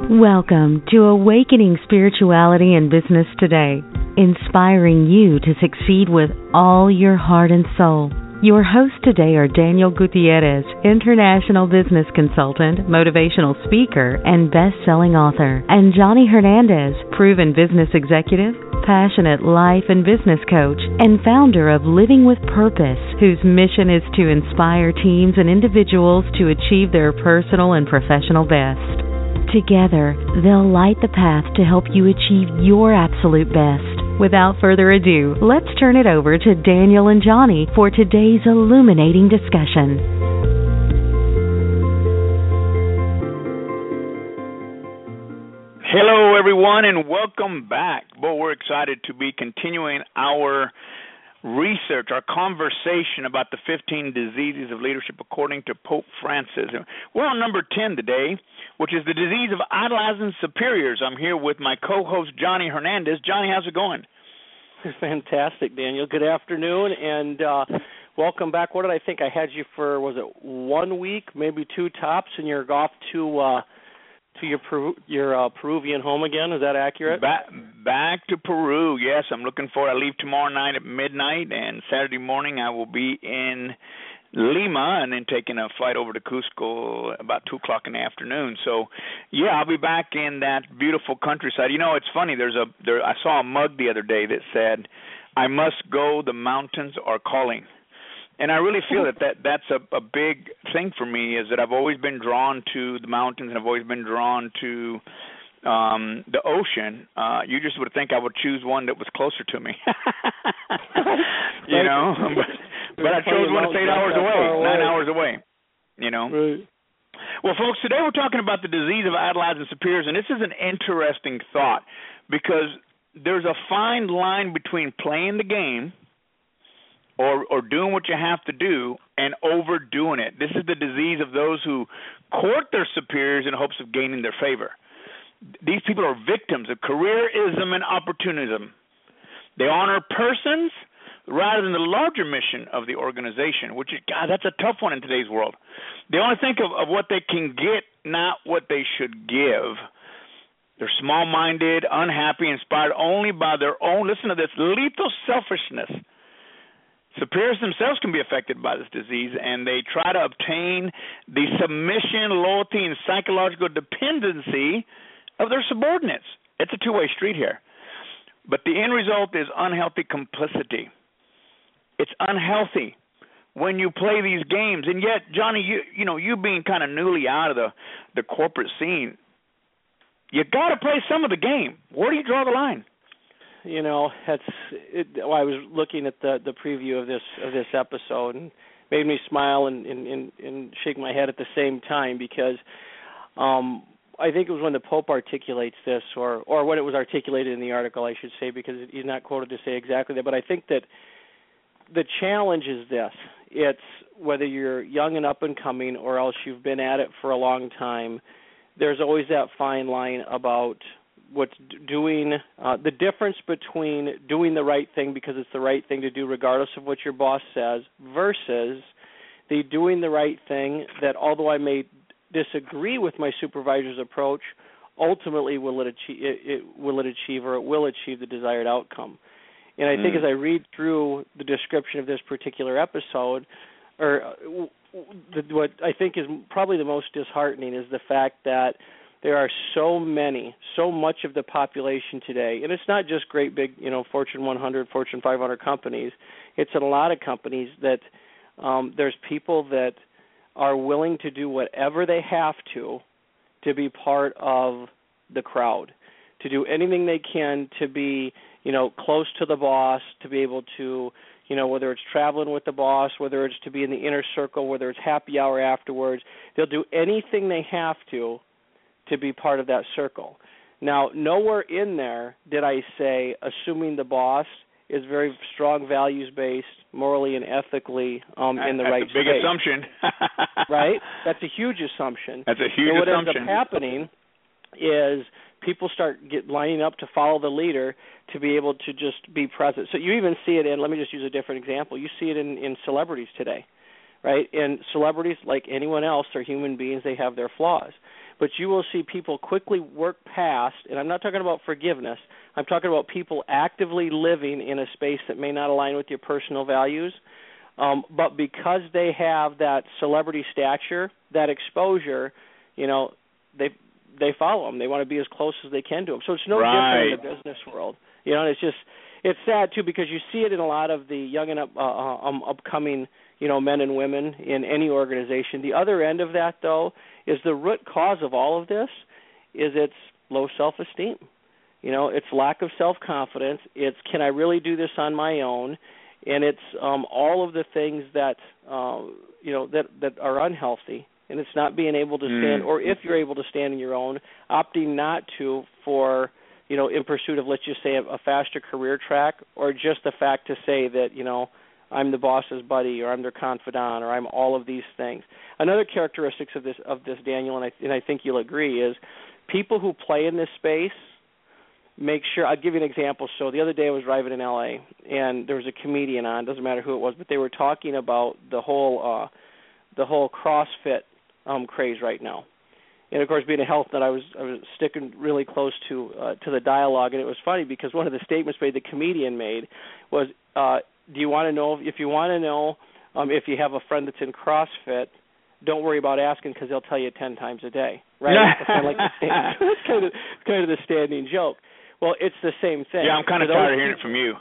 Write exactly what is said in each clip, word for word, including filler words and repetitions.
Welcome to Awakening Spirituality and Business Today, inspiring you to succeed with all your heart and soul. Your hosts today are Daniel Gutierrez, international business consultant, motivational speaker, and best-selling author, and Johnny Hernandez, proven business executive, passionate life and business coach, and founder of Living with Purpose, whose mission is to inspire teams and individuals to achieve their personal and professional best. Together, they'll light the path to help you achieve your absolute best. Without further ado, let's turn it over to Daniel and Johnny for today's illuminating discussion. Hello, everyone, and welcome back. Boy, we're excited to be continuing our research, our conversation about the fifteen diseases of leadership according to Pope Francis. We're on number ten today, which is the disease of idolizing superiors. I'm here with my co-host, Johnny Hernandez. Johnny, how's it going? Fantastic, Daniel. Good afternoon, and uh, welcome back. What did I think? I had you for, was it one week, maybe two tops, and you're off to uh, to your Peru, your uh, Peruvian home again. Is that accurate? Back, back to Peru, yes. I'm looking for it. I leave tomorrow night at midnight, and Saturday morning I will be in Lima and then taking a flight over to Cusco about two o'clock in the afternoon. So, yeah, I'll be back in that beautiful countryside. You know, it's funny. There's a there. I saw a mug the other day that said, "I must go. The mountains are calling." And I really feel that, that that's a, a big thing for me, is that I've always been drawn to the mountains and I've always been drawn to um, the ocean. Uh, you just would think I would choose one that was closer to me. you know? but, but I chose one that's eight hours away, nine hours away, you know? Right. Well, folks, today we're talking about the disease of idolizing superiors, and this is an interesting thought because there's a fine line between playing the game Or, or doing what you have to do and overdoing it. This is the disease of those who court their superiors in hopes of gaining their favor. These people are victims of careerism and opportunism. They honor persons rather than the larger mission of the organization, which is, God, that's a tough one in today's world. They only think of, of what they can get, not what they should give. They're small-minded, unhappy, inspired only by their own, listen to this, lethal selfishness. Superiors themselves can be affected by this disease, and they try to obtain the submission, loyalty, and psychological dependency of their subordinates. It's a two-way street here. But the end result is unhealthy complicity. It's unhealthy when you play these games. And yet, Johnny, you you know, you being kind of newly out of the, the corporate scene, you got to play some of the game. Where do you draw the line? You know, that's. It, well, I was looking at the, the preview of this of this episode, and made me smile and, and, and, and shake my head at the same time because um, I think it was when the Pope articulates this, or or when it was articulated in the article, I should say, because he's not quoted to say exactly that. But I think that the challenge is this: it's whether you're young and up and coming, or else you've been at it for a long time. There's always that fine line about what's doing, uh, the difference between doing the right thing because it's the right thing to do regardless of what your boss says versus the doing the right thing that, although I may disagree with my supervisor's approach, ultimately will it achieve, it, it, will it achieve or it will achieve the desired outcome. And I mm. think as I read through the description of this particular episode, or uh, the, what I think is probably the most disheartening is the fact that there are so many, so much of the population today, and it's not just great big, you know, Fortune one hundred, Fortune five hundred companies. It's in a lot of companies that um, there's people that are willing to do whatever they have to to be part of the crowd, to do anything they can to be, you know, close to the boss, to be able to, you know, whether it's traveling with the boss, whether it's to be in the inner circle, whether it's happy hour afterwards. They'll do anything they have to to be part of that circle. Now, nowhere in there did I say, assuming the boss is very strong values-based, morally and ethically um, in the That's right space. That's a big space. assumption. Right? That's a huge assumption. That's a huge and what assumption. What ends up happening is people start get lining up to follow the leader to be able to just be present. So you even see it in, let me just use a different example, you see it in, in celebrities today, right? And celebrities, like anyone else, are human beings. They have their flaws. but you will see people quickly work past, and I'm not talking about forgiveness, I'm talking about people actively living in a space that may not align with your personal values, um, but because they have that celebrity stature, that exposure, you know, they they follow them. They want to be as close as they can to them. So it's no right. different in the business world. You know, and it's just, it's sad, too, because you see it in a lot of the young and up, uh, um, upcoming, you know, men and women in any organization. The other end of that, though, is the root cause of all of this is it's low self-esteem. You know, it's lack of self-confidence. It's, can I really do this on my own? And it's um, all of the things that, uh, you know, that, that are unhealthy. And it's not being able to stand, mm. or if you're able to stand on your own, opting not to for, you know, in pursuit of, let's just say, a, a faster career track, or just the fact to say that, you know, I'm the boss's buddy, or I'm their confidant, or I'm all of these things. Another characteristics of this, of this, Daniel, and I, and I think you'll agree, is people who play in this space make sure. I'll give you an example. So the other day I was driving in L A, and there was a comedian on. Doesn't matter who it was, but they were talking about the whole, uh, the whole CrossFit um, craze right now. And of course, being a health nut, I was I was sticking really close to uh, to the dialogue, and it was funny because one of the statements made the comedian made was, uh, "Do you want to know if you want to know um, if you have a friend that's in CrossFit? Don't worry about asking because they'll tell you ten times a day." Right? That's kind of like the stand, that's kind of kind of the standing joke. Well, it's the same thing. Yeah, I'm kind of tired of hearing it from you.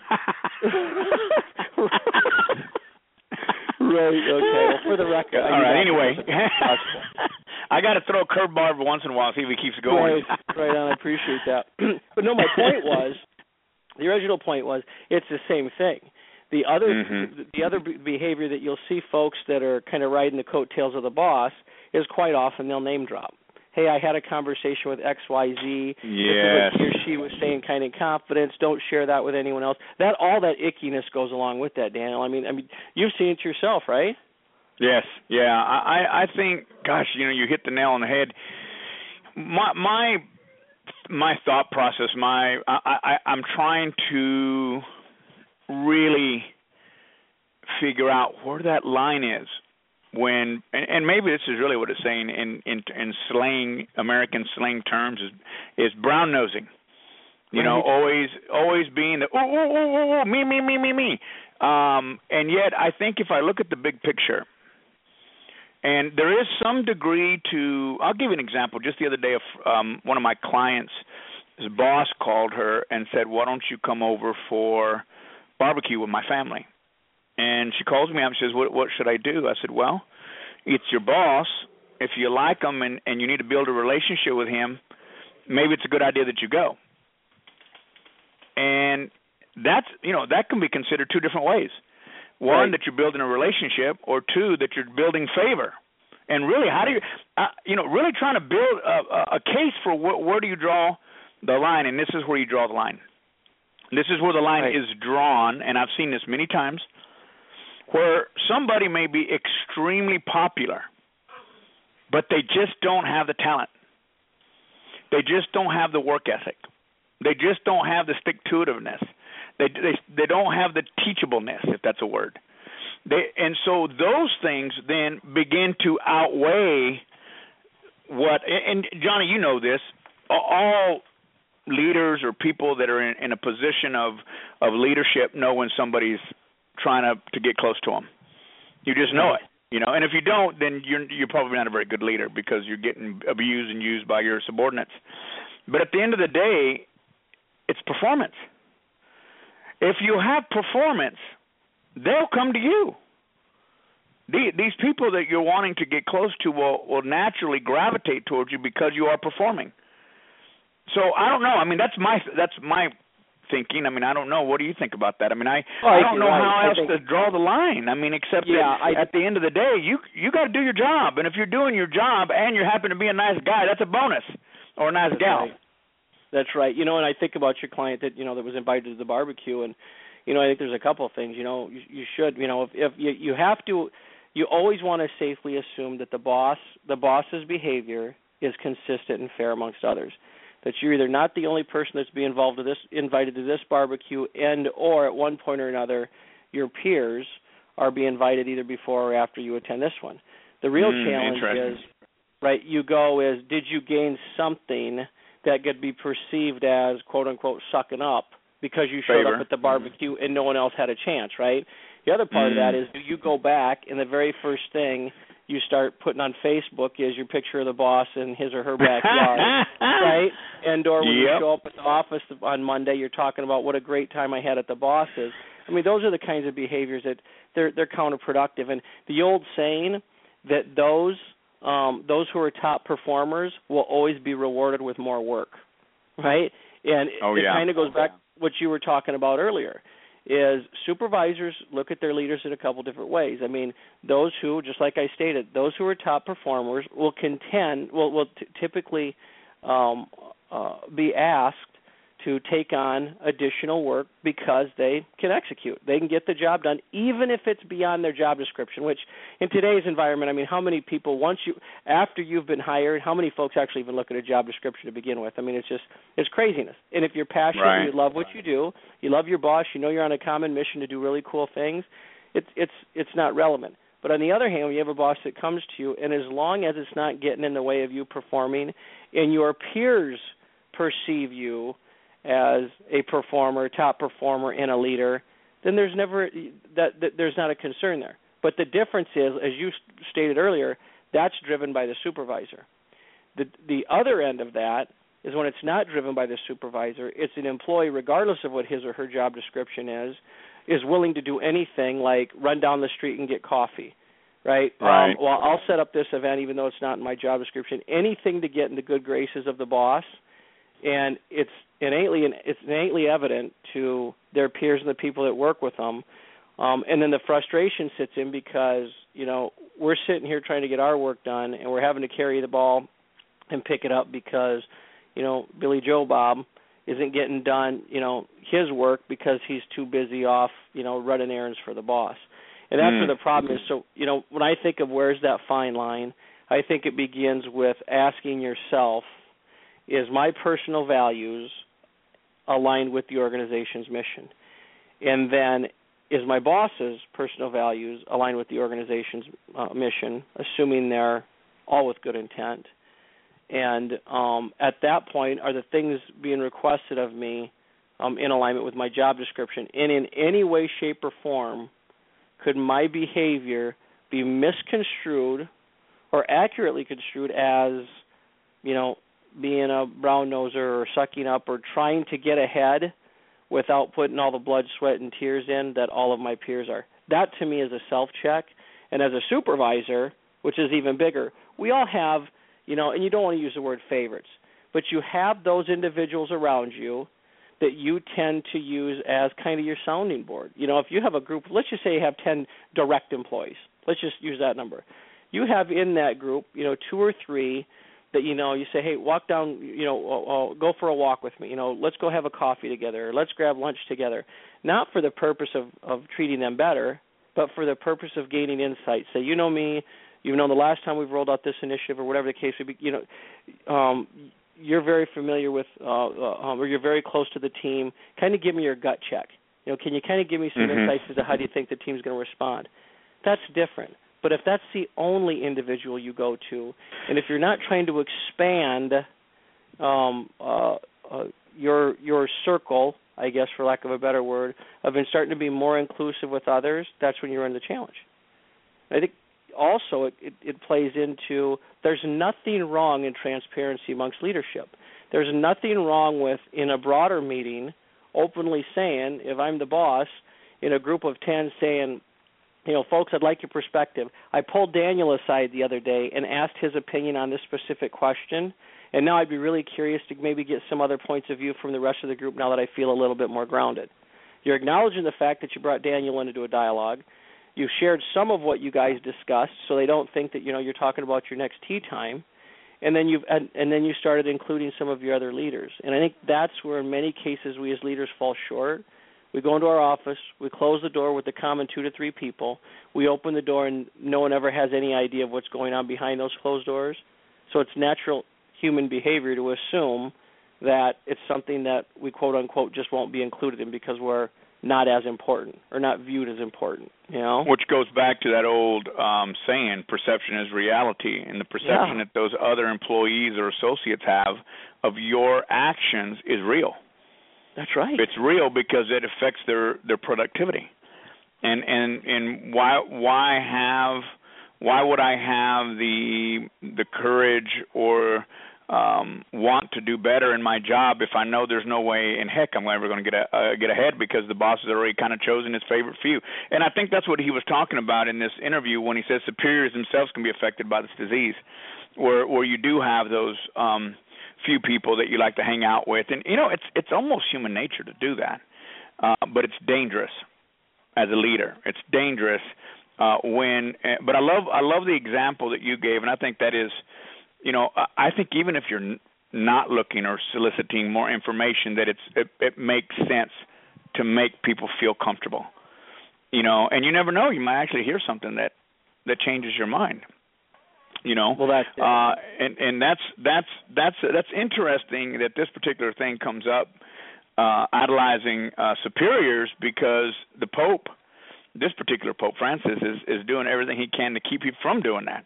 Right. Okay. Well, for the record. All right. Anyway, I got to throw a curveball every once in a while, see if he keeps going. Right. Right on. I appreciate that. But no, my point was, the original point was, it's the same thing. The other, mm-hmm. the other behavior that you'll see folks that are kind of riding the coattails of the boss is quite often they'll name drop. Hey, I had a conversation with X Y Z. Yes. This is what he or she was saying, kind of in confidence. Don't share that with anyone else. That all that ickiness goes along with that, Daniel. I mean, I mean, you've seen it yourself, right? Yes. Yeah. I, I think, gosh, you know, you hit the nail on the head. My my my thought process. My I, I I'm trying to really figure out where that line is. When and, and maybe this is really what it's saying in in, in slang, American slang terms, is is brown nosing. You know, always always being the oh oh oh oh me me me me me. Um, and yet, I think if I look at the big picture, and there is some degree to, I'll give you an example. Just the other day, um, one of my clients, his boss called her and said, "Why don't you come over for barbecue with my family?" And she calls me up and says, what, what should I do? I said, well, it's your boss. If you like him and, and you need to build a relationship with him, maybe it's a good idea that you go. And that's, you know, that can be considered two different ways. One, right. that you're building a relationship, or two, that you're building favor. And really, how do you, uh, you know, really trying to build a, a case for wh- where do you draw the line, and this is where you draw the line. This is where the line right. is drawn, and I've seen this many times, where somebody may be extremely popular, but they just don't have the talent. They just don't have the work ethic. They just don't have the stick-to-itiveness. They, they they don't have the teachableness, if that's a word. They, and so those things then begin to outweigh what, and Johnny, you know this, all leaders or people that are in, in a position of, of leadership know when somebody's trying to, to get close to them. You just know it, you know. And if you don't, then you're you're probably not a very good leader because you're getting abused and used by your subordinates. But at the end of the day, it's performance. If you have performance, they'll come to you. The, these people that you're wanting to get close to will, will naturally gravitate towards you because you are performing. So I don't know. I mean, that's my that's my. thinking. I mean, I don't know. What do you think about that? I mean, I oh, I don't know right. how else think, to draw the line. I mean, except yeah, that I, at the end of the day, you you got to do your job. And if you're doing your job and you happen to be a nice guy, that's a bonus, or a nice that's gal. Right. That's right. You know, and I think about your client that you know that was invited to the barbecue, and you know, I think there's a couple of things. You know, you, you should. You know, if, if you you have to, you always want to safely assume that the boss the boss's behavior is consistent and fair amongst others. That you're either not the only person that's being involved with this, invited to this barbecue, and or at one point or another, your peers are being invited either before or after you attend this one. The real mm, challenge is right, you go is, did you gain something that could be perceived as, quote-unquote, sucking up because you showed Favor. up at the barbecue and no one else had a chance, right? The other part mm. of that is, do you go back and the very first thing you start putting on Facebook is your picture of the boss in his or her backyard, right? And or when yep. you show up at the office on Monday, you're talking about what a great time I had at the boss's. I mean, those are the kinds of behaviors that they're they're counterproductive. And the old saying that those um, those who are top performers will always be rewarded with more work, right? And oh, it yeah. kind of goes back to what you were talking about earlier. Is supervisors look at their leaders in a couple different ways. I mean, those who, just like I stated, those who are top performers will contend, will, will t- typically um, uh, be asked to take on additional work because they can execute. They can get the job done, even if it's beyond their job description, which in today's environment, I mean, how many people, once you, after you've been hired, how many folks actually even look at a job description to begin with? I mean, it's just, it's craziness. And if you're passionate, right. you love what you do, you love your boss, you know you're on a common mission to do really cool things, it's it's it's not relevant. But on the other hand, when you have a boss that comes to you, and as long as it's not getting in the way of you performing, and your peers perceive you as a performer, top performer, and a leader, then there's never that, that there's not a concern there. But the difference is, as you stated earlier, that's driven by the supervisor. The the other end of that is when it's not driven by the supervisor, it's an employee, regardless of what his or her job description is, is willing to do anything like run down the street and get coffee, right? Right. Um, well, I'll set up this event even though it's not in my job description. Anything to get in the good graces of the boss, and it's innately it's innately evident to their peers and the people that work with them. Um, and then the frustration sits in because, you know, we're sitting here trying to get our work done, and we're having to carry the ball and pick it up because, you know, Billy Joe Bob isn't getting done, you know, his work because he's too busy off, you know, running errands for the boss. And that's mm. where the problem is. So, you know, when I think of where's that fine line, I think it begins with asking yourself, is my personal values aligned with the organization's mission? And then is my boss's personal values aligned with the organization's uh, mission, assuming they're all with good intent? And um, at that point, are the things being requested of me um, in alignment with my job description? And in any way, shape, or form, could my behavior be misconstrued or accurately construed as, you know, being a brown noser or sucking up or trying to get ahead without putting all the blood, sweat, and tears in that all of my peers are? That, to me, is a self-check. And as a supervisor, which is even bigger, we all have, you know, and you don't want to use the word favorites, but you have those individuals around you that you tend to use as kind of your sounding board. You know, if you have a group, let's just say you have ten direct employees. Let's just use that number. You have in that group, you know, two or three that, you know, you say, hey, walk down, you know, uh, go for a walk with me. You know, let's go have a coffee together. Or let's grab lunch together. Not for the purpose of, of treating them better, but for the purpose of gaining insight. Say, you know me, you know the last time we've rolled out this initiative or whatever the case would be, you know, um, you're very familiar with uh, uh, um, or you're very close to the team. Kind of give me your gut check. You know, can you kind of give me some mm-hmm. insights as to how do you think the team's going to respond? That's different. But if that's the only individual you go to, and if you're not trying to expand um, uh, uh, your your circle, I guess for lack of a better word, of been starting to be more inclusive with others, that's when you're in the challenge. I think also it, it, it plays into there's nothing wrong in transparency amongst leadership. There's nothing wrong with, in a broader meeting, openly saying, if I'm the boss, in a group of ten saying, you know, folks, I'd like your perspective. I pulled Daniel aside the other day and asked his opinion on this specific question, and now I'd be really curious to maybe get some other points of view from the rest of the group now that I feel a little bit more grounded. You're acknowledging the fact that you brought Daniel in to do a dialogue. You've shared some of what you guys discussed so they don't think that, you know, you're talking about your next tea time. And then you've and, and then you started including some of your other leaders. And I think that's where in many cases we as leaders fall short. We go into our office, we close the door with the common two to three people, we open the door and no one ever has any idea of what's going on behind those closed doors. So it's natural human behavior to assume that it's something that we quote unquote just won't be included in because we're not as important or not viewed as important, you know? Which goes back to that old um, saying, perception is reality, and the perception yeah. that those other employees or associates have of your actions is real. That's right. It's real because it affects their, their productivity. And and and why why have why would I have the the courage or Um, want to do better in my job if I know there's no way in heck I'm ever going to get a, uh, get ahead because the boss has already kind of chosen his favorite few. And I think that's what he was talking about in this interview when he says superiors themselves can be affected by this disease, where where you do have those um, few people that you like to hang out with. And, you know, it's it's almost human nature to do that, uh, but it's dangerous as a leader. It's dangerous uh, when – but I love I love the example that you gave, and I think that is – you know, I think even if you're not looking or soliciting more information, that it's it, it makes sense to make people feel comfortable. You know, and you never know, you might actually hear something that, that changes your mind. You know, well, that's it. uh, and and that's that's that's that's interesting that this particular thing comes up, uh, idolizing uh, superiors, because the Pope, this particular Pope Francis, is is doing everything he can to keep you from doing that.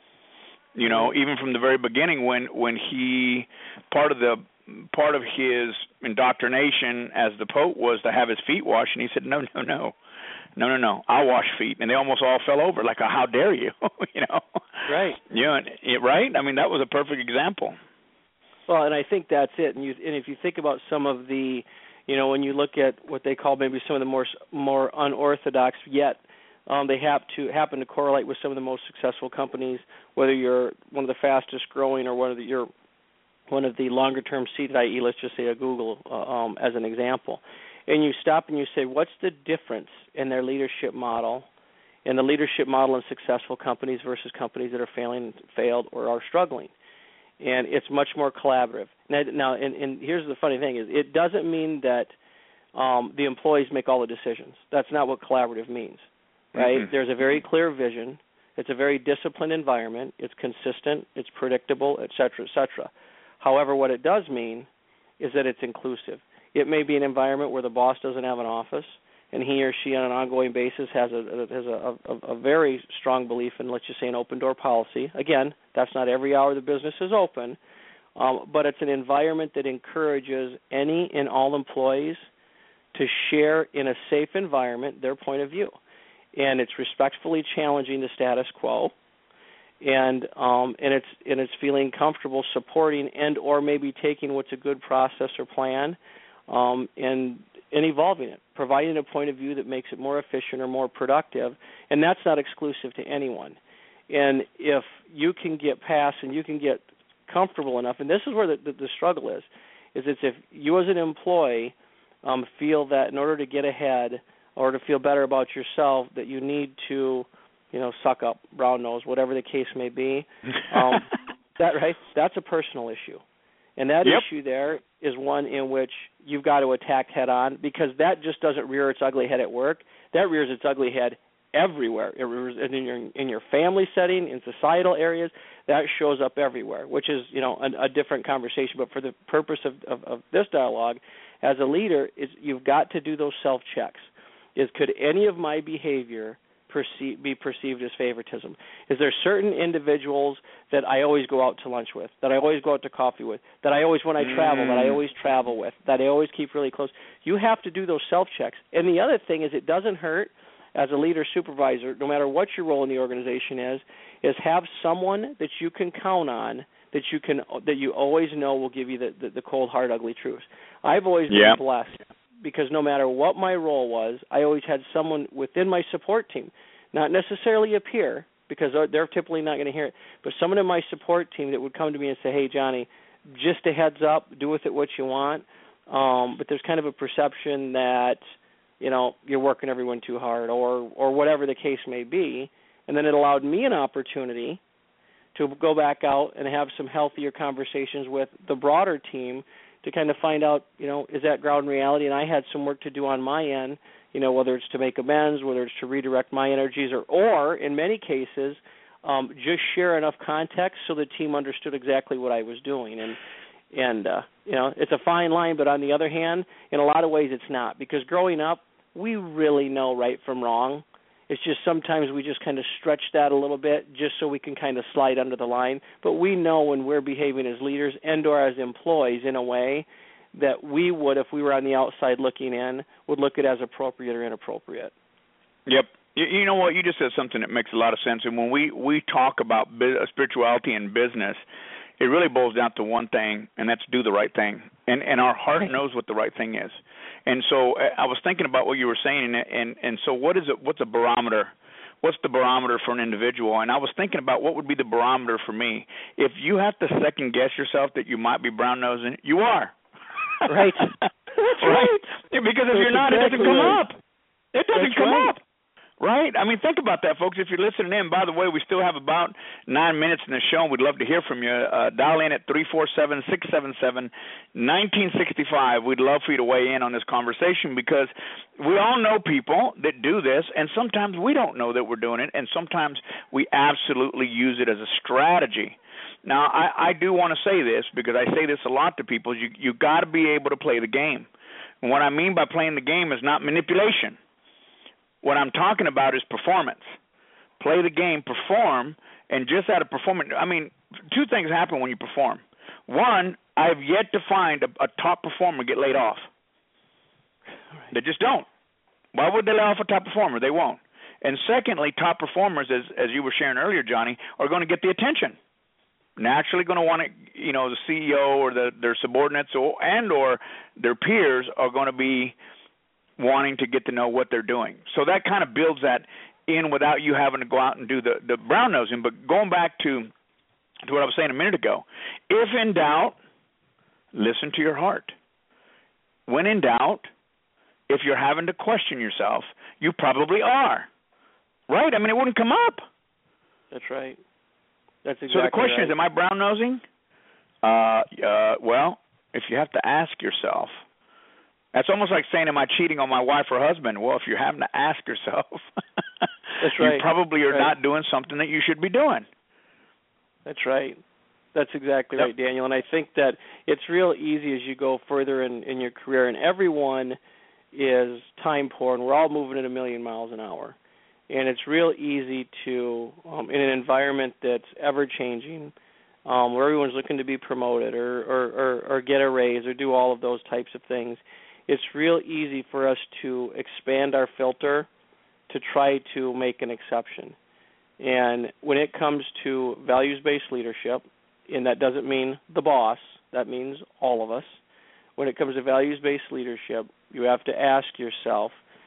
You know, even from the very beginning, when when he part of the part of his indoctrination as the Pope was to have his feet washed, and he said, no, no, no, no, no, no, I'll wash feet, and they almost all fell over, like, how dare you, you know? Right. You know, right? I mean, that was a perfect example. Well, and I think that's it. And you, and if you think about some of the, you know, when you look at what they call maybe some of the more more unorthodox yet. Um, they have to happen to correlate with some of the most successful companies, whether you're one of the fastest growing or one of the you're one of the longer term seated, that is, let's just say a Google uh, um, as an example, and you stop and you say, what's the difference in their leadership model, in the leadership model in successful companies versus companies that are failing, failed, or are struggling? And it's much more collaborative. Now, now and, and here's the funny thing: is it doesn't mean that um, the employees make all the decisions. That's not what collaborative means. Right? Mm-hmm. There's a very clear vision. It's a very disciplined environment. It's consistent. It's predictable, et cetera, et cetera. However, what it does mean is that it's inclusive. It may be an environment where the boss doesn't have an office, and he or she on an ongoing basis has a has a, a, a very strong belief in, let's just say, an open-door policy. Again, that's not every hour the business is open, um, but it's an environment that encourages any and all employees to share in a safe environment their point of view. And it's respectfully challenging the status quo, and um, and it's and it's feeling comfortable supporting and or maybe taking what's a good process or plan, um, and and evolving it, providing a point of view that makes it more efficient or more productive, and that's not exclusive to anyone. And if you can get past and you can get comfortable enough, and this is where the, the, the struggle is, is it's if you as an employee um, feel that in order to get ahead or to feel better about yourself, that you need to, you know, suck up, brown nose, whatever the case may be. Um, that right? That's a personal issue, and that yep. issue there is one in which you've got to attack head on, because that just doesn't rear its ugly head at work. That rears its ugly head everywhere. It rears in your in your family setting, in societal areas. That shows up everywhere, which is, you know, a, a different conversation. But for the purpose of, of, of this dialogue, as a leader, is you've got to do those self checks. Is could any of my behavior perceive, be perceived as favoritism? Is there certain individuals that I always go out to lunch with, that I always go out to coffee with, that I always, when I travel, that I always travel with, that I always keep really close? You have to do those self-checks. And the other thing is, it doesn't hurt as a leader supervisor, no matter what your role in the organization is, is have someone that you can count on, that you can that you always know will give you the, the, the cold, hard, ugly truth. I've always been yeah. blessed, because no matter what my role was, I always had someone within my support team, not necessarily a peer, because they're typically not going to hear it, but someone in my support team that would come to me and say, hey, Johnny, just a heads up, do with it what you want, um, but there's kind of a perception that, you know, you're working everyone too hard, or or whatever the case may be, and then it allowed me an opportunity to go back out and have some healthier conversations with the broader team to kind of find out, you know, is that ground reality? And I had some work to do on my end, you know, whether it's to make amends, whether it's to redirect my energies, or, or in many cases, um, just share enough context so the team understood exactly what I was doing. And, and uh, you know, it's a fine line, but on the other hand, in a lot of ways it's not, because growing up, we really know right from wrong. It's just sometimes we just kind of stretch that a little bit just so we can kind of slide under the line. But we know when we're behaving as leaders and or as employees in a way that we would, if we were on the outside looking in, would look at as appropriate or inappropriate. Yep. You, you know what? You just said something that makes a lot of sense. And when we, we talk about bu- spirituality and business, it really boils down to one thing, and that's do the right thing. And and our heart knows what the right thing is. And so I was thinking about what you were saying, and and, and so what is it? What's a barometer? What's the barometer for an individual? And I was thinking about what would be the barometer for me. If you have to second guess yourself that you might be brown nosing, you are. Right. That's right. right. Because if That's you're not, exactly it doesn't come right. up. It doesn't That's come right. up. Right? I mean, think about that, folks. If you're listening in, by the way, we still have about nine minutes in the show, and we'd love to hear from you. Uh, dial in at three four seven, six seven seven, one nine six five. We'd love for you to weigh in on this conversation because we all know people that do this, and sometimes we don't know that we're doing it, and sometimes we absolutely use it as a strategy. Now, I, I do want to say this because I say this a lot to people. You you got to be able to play the game. And what I mean by playing the game is not manipulation. What I'm talking about is performance. Play the game, perform, and just out of performance, I mean, two things happen when you perform. One, I've yet to find a, a top performer get laid off. They just don't. Why would they lay off a top performer? They won't. And secondly, top performers, as as you were sharing earlier, Johnny, are going to get the attention. Naturally going to want to, you know, the C E O or the, their subordinates or, and or their peers are going to be wanting to get to know what they're doing. So that kind of builds that in without you having to go out and do the, the brown nosing. But going back to, to what I was saying a minute ago, if in doubt, listen to your heart. When in doubt, if you're having to question yourself, you probably are. Right? I mean, it wouldn't come up. That's right. That's exactly So the question right. is, am I brown nosing? Uh, uh, well, if you have to ask yourself, that's almost like saying, am I cheating on my wife or husband? Well, if you're having to ask yourself, That's right. you probably are right. not doing something that you should be doing. That's right. That's exactly Yep. right, Daniel. And I think that it's real easy as you go further in, in your career, and everyone is time poor, and we're all moving at a million miles an hour. And it's real easy to, um, in an environment that's ever-changing, um, where everyone's looking to be promoted or, or, or, or get a raise or do all of those types of things, it's real easy for us to expand our filter to try to make an exception. And when it comes to values-based leadership, and that doesn't mean the boss, that means all of us. When it comes to values-based leadership, you have to ask yourself,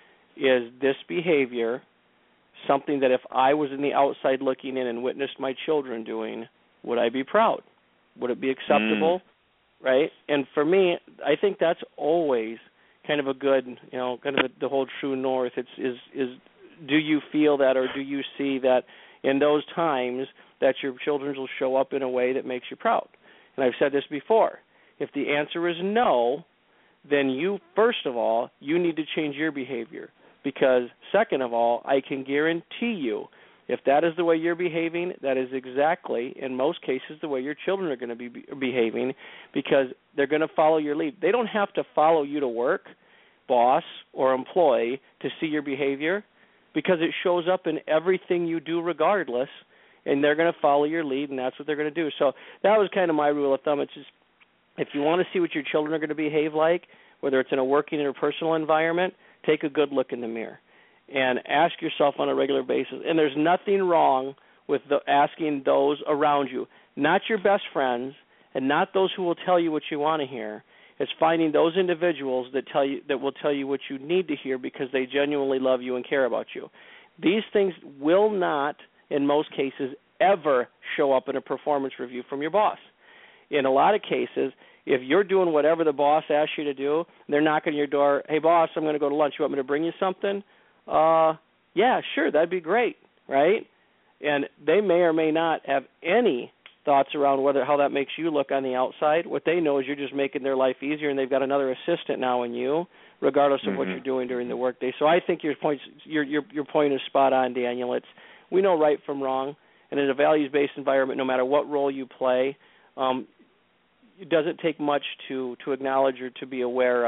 is this behavior something that if I was in the outside looking in and witnessed my children doing, would I be proud? Would it be acceptable? Mm. Right? And for me, I think that's always kind of a good, you know, kind of the, the whole true north. It's is is do you feel that, or do you see that in those times that your children will show up in a way that makes you proud? And I've said this before. If the answer is no, then you, first of all, you need to change your behavior. Because second of all, I can guarantee you, if that is the way you're behaving, that is exactly, in most cases, the way your children are going to be behaving, because they're going to follow your lead. They don't have to follow you to work, boss or employee, to see your behavior, because it shows up in everything you do regardless, and they're going to follow your lead, and that's what they're going to do. So that was kind of my rule of thumb. It's just, if you want to see what your children are going to behave like, whether it's in a working or personal environment, take a good look in the mirror and ask yourself on a regular basis. And there's nothing wrong with the, asking those around you, not your best friends and not those who will tell you what you want to hear. It's finding those individuals that tell you that will tell you what you need to hear because they genuinely love you and care about you. These things will not, in most cases, ever show up in a performance review from your boss. In a lot of cases, if you're doing whatever the boss asks you to do, they're knocking on your door, hey, boss, I'm going to go to lunch. You want me to bring you something? Uh, yeah, sure, that'd be great, right? And they may or may not have any thoughts around whether how that makes you look on the outside. What they know is you're just making their life easier, and they've got another assistant now in you, regardless of mm-hmm. what you're doing during the workday. So I think your point, your, your, your point is spot on, Daniel. It's we know right from wrong, and in a values-based environment, no matter what role you play, um, it doesn't take much to, to acknowledge or to be aware of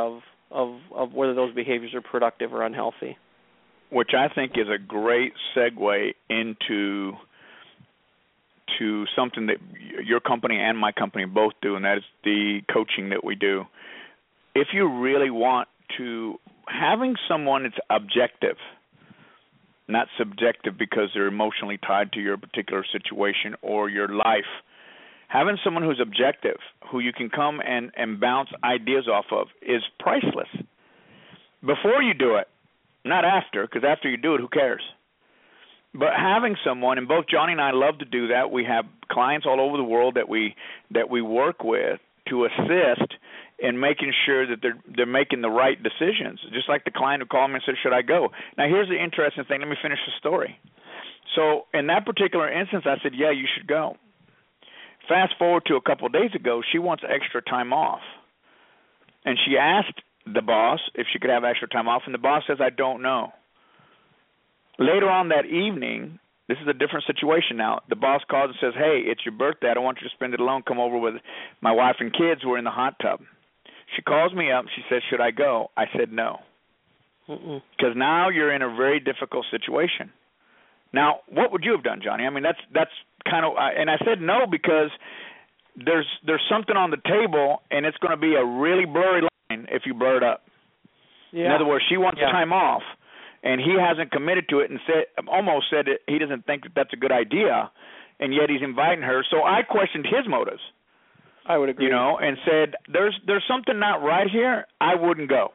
of of whether those behaviors are productive or unhealthy. Which I think is a great segue into to something that your company and my company both do, and that is the coaching that we do. If you really want to, having someone that's objective, not subjective because they're emotionally tied to your particular situation or your life, having someone who's objective, who you can come and, and bounce ideas off of, is priceless. Before you do it, not after, because after you do it, who cares? But having someone, and both Johnny and I love to do that. We have clients all over the world that we that we work with to assist in making sure that they're they're making the right decisions. Just like the client who called me and said, "Should I go?" Now, here's the interesting thing. Let me finish the story. So, in that particular instance, I said, "Yeah, you should go." Fast forward to a couple of days ago, she wants extra time off, and she asked the boss if she could have extra time off, and the boss says, "I don't know." Later on that evening, this is a different situation now. The boss calls and says, "Hey, it's your birthday. I don't want you to spend it alone. Come over with my wife and kids. We're in the hot tub." She calls me up. She says, "Should I go?" I said, "No." Because now you're in a very difficult situation. Now, what would you have done, Johnny? I mean, that's that's kind of, and I said no because there's there's something on the table, and it's going to be a really blurry line if you blur it up. Yeah. In other words, she wants yeah. time off. And he hasn't committed to it and said, almost said that he doesn't think that that's a good idea, and yet he's inviting her. So I questioned his motives. I would agree. You know, and said, there's there's something not right here. I wouldn't go.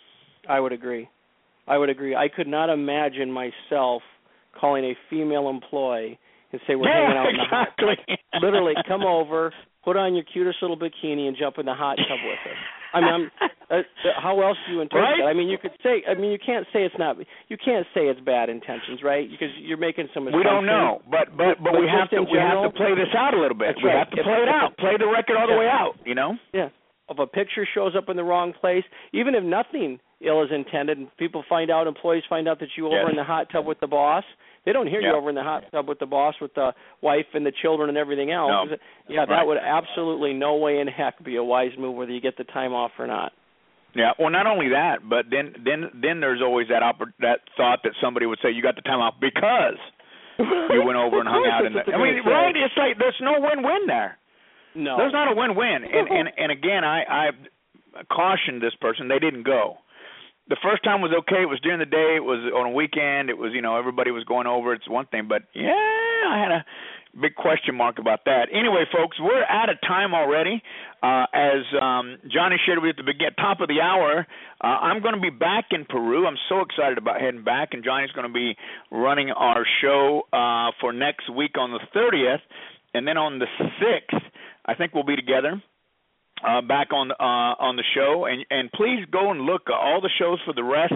I would agree. I would agree. I could not imagine myself calling a female employee and say, we're yeah, hanging out exactly. in the hot tub. Literally, come over, put on your cutest little bikini, and jump in the hot tub with her. I mean, I'm, uh, how else do you interpret right? that? I mean, you could say, I mean, you can't say it's not, you can't say it's bad intentions, right? Because you're making some assumptions. We don't know, but but but, but we have to we have to play this out a little bit. We right. have to if, play it out, play the record all the yeah. way out. You know? Yeah. If a picture shows up in the wrong place, even if nothing ill is intended, and people find out, employees find out that you yes. over in the hot tub with the boss. They don't hear yeah. you over in the hot tub with the boss, with the wife and the children and everything else. No. Yeah, that right. would absolutely no way in heck be a wise move, whether you get the time off or not. Yeah, well, not only that, but then then then there's always that oppor- that thought that somebody would say you got the time off because you went over and hung out in the. I mean, right? It's like there's no win-win there. No, there's not a win-win. And and and again, I I cautioned this person. They didn't go. The first time was okay. It was during the day. It was on a weekend. It was, you know, everybody was going over. It's one thing. But, yeah, I had a big question mark about that. Anyway, folks, we're out of time already. Uh, as um, Johnny shared with you at the beginning, top of the hour, uh, I'm going to be back in Peru. I'm so excited about heading back, and Johnny's going to be running our show uh, for next week on the thirtieth. And then on the sixth, I think we'll be together. Uh, back on uh, on the show, and, and please go and look. Uh, all the shows for the rest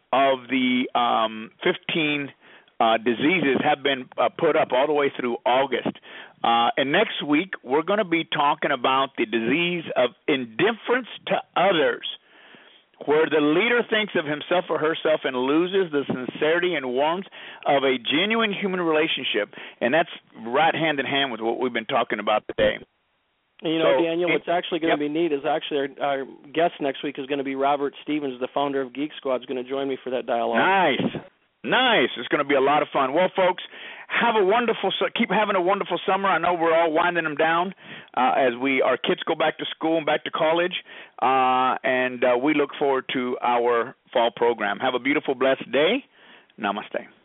of the um, fifteen uh, diseases have been uh, put up all the way through August. Uh, and next week, we're going to be talking about the disease of indifference to others, where the leader thinks of himself or herself and loses the sincerity and warmth of a genuine human relationship. And that's right hand in hand with what we've been talking about today. You know, so, Daniel, it, what's actually going yep. to be neat is actually our, our guest next week is going to be Robert Stevens, the founder of Geek Squad, is going to join me for that dialogue. Nice. Nice. It's going to be a lot of fun. Well, folks, have a wonderful, keep having a wonderful summer. I know we're all winding them down uh, as we our kids go back to school and back to college, uh, and uh, we look forward to our fall program. Have a beautiful, blessed day. Namaste.